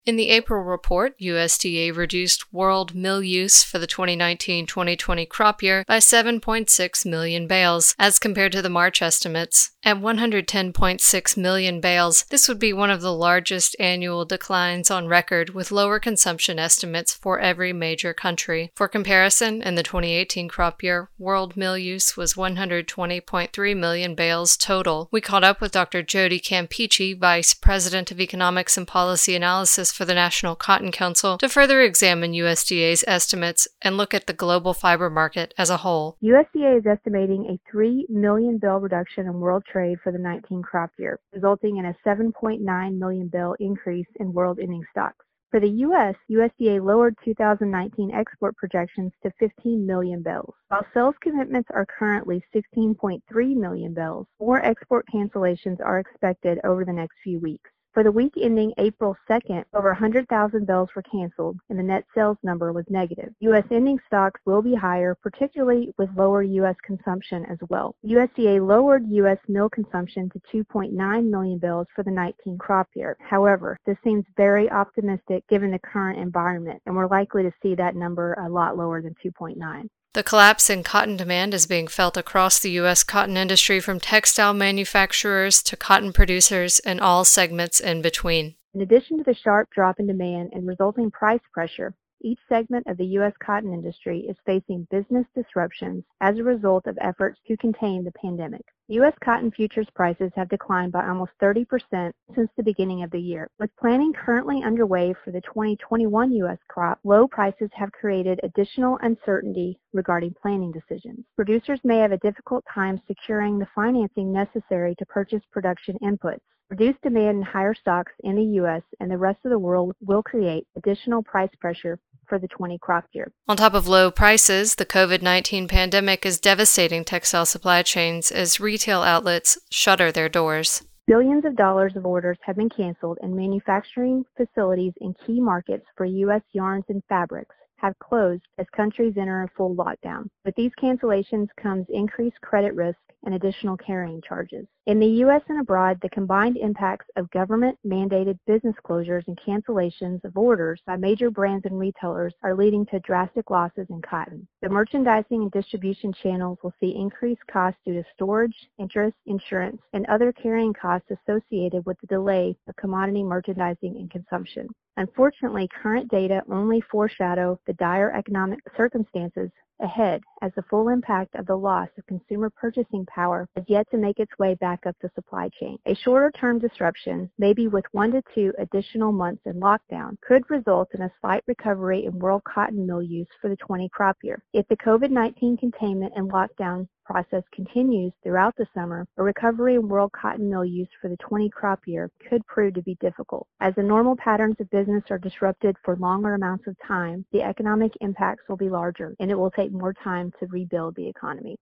In the April report, USDA reduced world mill use for the 2019-2020 crop year by 7.6 million bales, as compared to the March estimates. At 110.6 million bales, this would be one of the largest annual declines on record, with lower consumption estimates for every major country. For comparison, in the 2018 crop year, world mill use was 120.3 million bales total. We caught up with Dr. Jody Campeachy, Vice President of Economics and Policy Analysis for the National Cotton Council, to further examine USDA's estimates and look at the global fiber market as a whole. USDA is estimating a 3 million bale reduction in world trade for the 19 crop year, resulting in a 7.9 million bale increase in world ending stocks. For the U.S., USDA lowered 2019 export projections to 15 million bales. While sales commitments are currently 16.3 million bales, more export cancellations are expected over the next few weeks. For the week ending April 2nd, over 100,000 bales were canceled, and the net sales number was negative. U.S. ending stocks will be higher, particularly with lower U.S. consumption as well. USDA lowered U.S. mill consumption to 2.9 million bales for the 19 crop year. However, this seems very optimistic given the current environment, and we're likely to see that number a lot lower than 2.9. The collapse in cotton demand is being felt across the U.S. cotton industry, from textile manufacturers to cotton producers and all segments in between. In addition to the sharp drop in demand and resulting price pressure, each segment of the U.S. cotton industry is facing business disruptions as a result of efforts to contain the pandemic. U.S. cotton futures prices have declined by almost 30% since the beginning of the year. With planning currently underway for the 2021 U.S. crop, low prices have created additional uncertainty regarding planning decisions. Producers may have a difficult time securing the financing necessary to purchase production inputs. Reduced demand and higher stocks in the U.S. and the rest of the world will create additional price pressure for the 20 crop year. On top of low prices, the COVID-19 pandemic is devastating textile supply chains as retail outlets shutter their doors. Billions of dollars of orders have been canceled, and manufacturing facilities in key markets for U.S. yarns and fabrics have closed as countries enter a full lockdown. With these cancellations comes increased credit risk and additional carrying charges. In the U.S. and abroad, the combined impacts of government-mandated business closures and cancellations of orders by major brands and retailers are leading to drastic losses in cotton. The merchandising and distribution channels will see increased costs due to storage, interest, insurance, and other carrying costs associated with the delay of commodity merchandising and consumption. Unfortunately, current data only foreshadow the dire economic circumstances ahead, as the full impact of the loss of consumer purchasing power has yet to make its way back up the supply chain. A shorter-term disruption, maybe with 1 to 2 additional months in lockdown, could result in a slight recovery in world cotton mill use for the 20 crop year. If the COVID-19 containment and lockdown process continues throughout the summer, a recovery in world cotton mill use for the 20 crop year could prove to be difficult. As the normal patterns of business are disrupted for longer amounts of time, the economic impacts will be larger, and it will take more time to rebuild the economy.